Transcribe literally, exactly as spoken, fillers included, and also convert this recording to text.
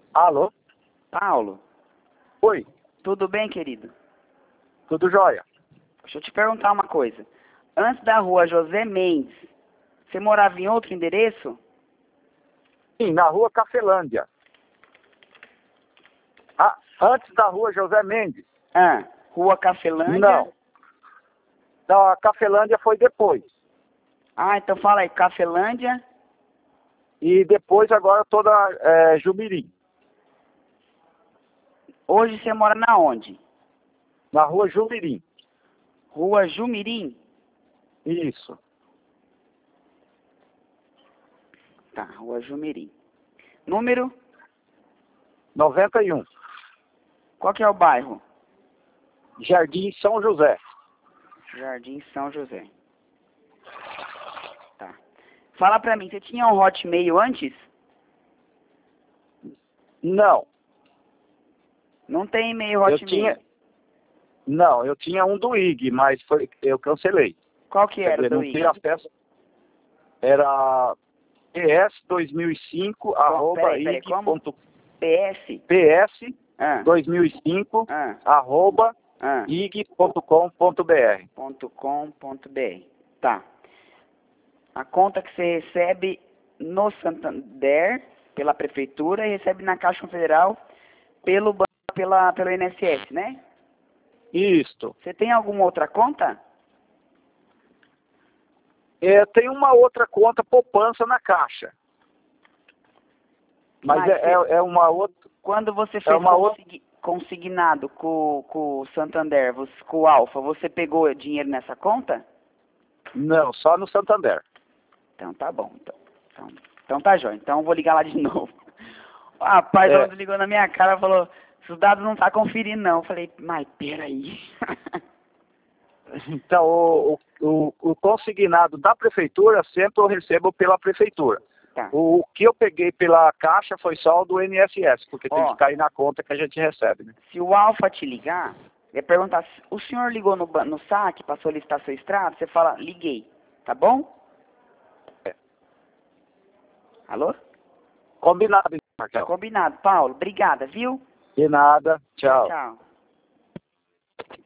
Alô? Paulo, Oi, tudo bem, querido? tudo jóia? Deixa eu te perguntar uma coisa. Antes da rua José Mendes, você morava em outro endereço? Sim, na rua Cafelândia. Ah, antes da rua José Mendes? Ah, Rua Cafelândia? Não. Não, a Cafelândia foi depois. Ah, então fala aí, Cafelândia. E depois agora toda é, Jumirim. Hoje você mora na onde? Na rua Jumirim. Rua Jumirim? Isso. Tá, Rua Jumirim. Número? noventa e um. Qual que é o bairro? Jardim São José. Jardim São José. Tá. Fala pra mim, você tinha um Hotmail antes? Não. Não tem e-mail Eu Hotmail. tinha... Não, eu tinha um do I G, mas foi... eu cancelei. Qual que Quer era dizer, do não I? tive acesso. Era P S dois mil e cinco, arroba Peraí, peraí, I G como? ponto P S? P S Ah, dois mil e cinco, ah, arroba ah. I G ponto com ponto B R. ponto com ponto br. Tá. A conta que você recebe no Santander, pela Prefeitura, e recebe na Caixa Federal pelo, ban- pela, pelo I N S S, né? Isto. Você tem alguma outra conta? É, tem uma outra conta poupança na Caixa. Mas, Mas é, você- é, é uma outra... Quando você fez uma outra- consigni- consignado com, com o Santander, você, com o Alfa, você pegou dinheiro nessa conta? Não, só no Santander. Então tá bom. Então, então, então tá jóia. Então eu vou ligar lá de novo. O rapaz, É. quando ligou na minha cara, falou, os dados não tá conferindo não. Eu falei, mas peraí. Então, o, o, o consignado da Prefeitura sempre eu recebo pela Prefeitura. Tá. O que eu peguei pela Caixa foi só o do I N S S, porque tem Ó. que cair na conta que a gente recebe, né? Se o Alfa te ligar, ele perguntar, se o senhor ligou no, ba- no saque para solicitar seu extrato, você fala, liguei, tá bom? É. Alô? Combinado, Marcelo. Combinado, Paulo. Obrigada, viu? De nada. Tchau. Tchau.